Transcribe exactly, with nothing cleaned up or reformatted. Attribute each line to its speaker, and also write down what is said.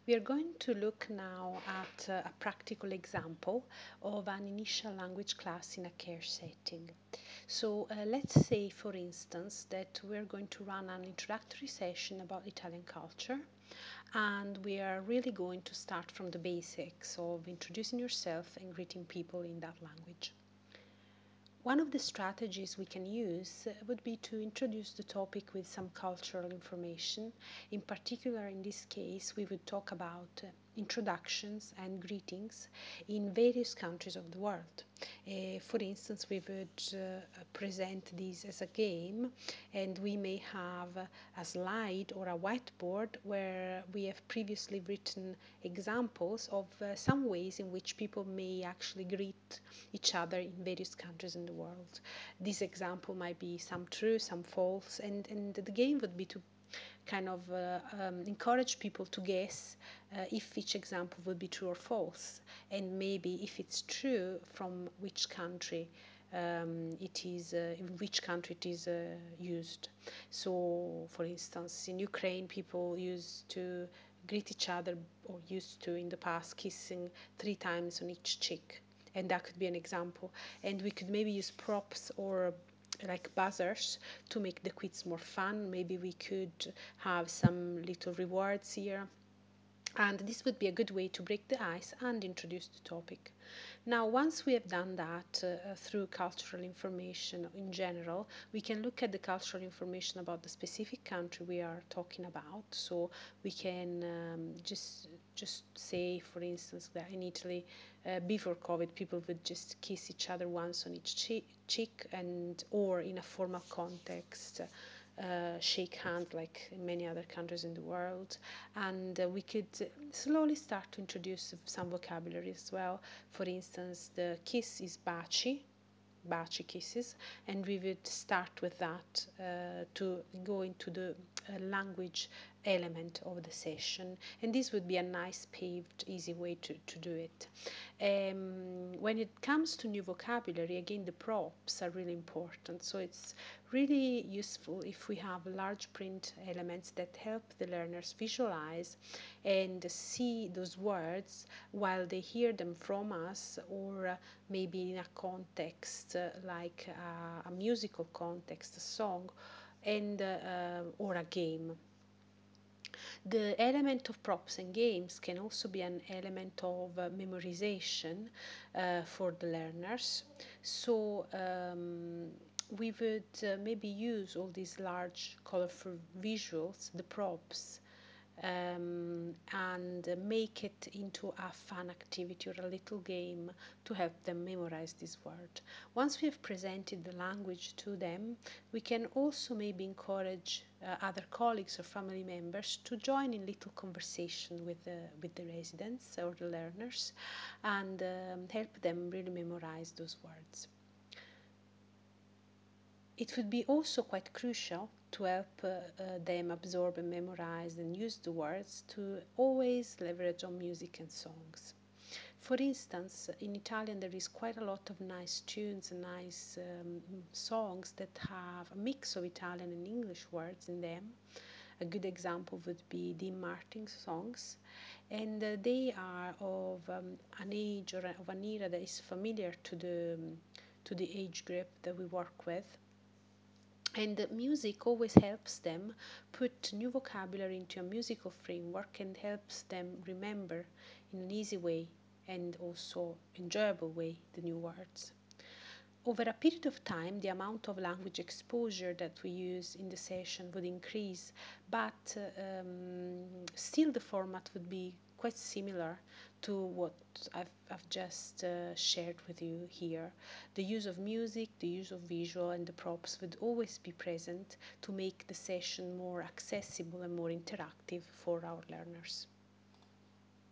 Speaker 1: We are going to look now at uh, a practical example of an initial language class in a care setting. So uh, let's say, for instance, that we're going to run an introductory session about Italian culture, and we are really going to start from the basics of introducing yourself and greeting people in that language. One of the strategies we can use uh, would be to introduce the topic with some cultural information. In particular, in this case, we would talk about uh, introductions and greetings in various countries of the world. Uh, for instance, we would uh, present this as a game, and we may have a slide or a whiteboard where we have previously written examples of uh, some ways in which people may actually greet each other in various countries in the world. This example might be some true, some false, and, and the game would be to kind of uh, um, encourage people to guess uh, if each example would be true or false, and maybe if it's true, from which country um, it is, uh, in which country it is uh, used. So, for instance, in Ukraine, people used to greet each other, or used to in the past, kissing three times on each cheek, and that could be an example. And we could maybe use props or like buzzers to make the quiz more fun. Maybe we could have some little rewards here, and this would be a good way to break the ice and introduce the topic. Now, once we have done that uh, through cultural information in general, we can look at the cultural information about the specific country we are talking about. So we can um, just just say, for instance, that in Italy, uh, before COVID, people would just kiss each other once on each che- cheek, and or in a formal context, uh, shake hand like in many other countries in the world. And uh, we could slowly start to introduce some vocabulary as well. For instance, the kiss is baci, baci kisses, and we would start with that uh, to go into the uh, language element of the session, and this would be a nice paved easy way to, to do it. Um, when it comes to new vocabulary, again, the props are really important, so it's really useful if we have large print elements that help the learners visualize and see those words while they hear them from us, or uh, maybe in a context uh, like uh, a musical context, a song, and uh, uh, or a game. The element of props and games can also be an element of uh, memorization uh, for the learners. So um, we would uh, maybe use all these large colorful visuals, the props, um, and make it into a fun activity or a little game to help them memorize this word. Once we have presented the language to them, we can also maybe encourage uh, other colleagues or family members to join in little conversation with the, with the residents or the learners, and um, help them really memorize those words. It would be also quite crucial to help uh, uh, them absorb and memorize and use the words, to always leverage on music and songs. For instance, in Italian there is quite a lot of nice tunes and nice um, songs that have a mix of Italian and English words in them. A good example would be Dean Martin's songs, and uh, they are of um, an age or of an era that is familiar to the um, to the age group that we work with. And the music always helps them put new vocabulary into a musical framework and helps them remember in an easy way and also enjoyable way the new words. Over a period of time, the amount of language exposure that we use in the session would increase, but uh, um, still the format would be quite similar to what I've, I've just uh, shared with you here. The use of music, the use of visual, and the props would always be present to make the session more accessible and more interactive for our learners.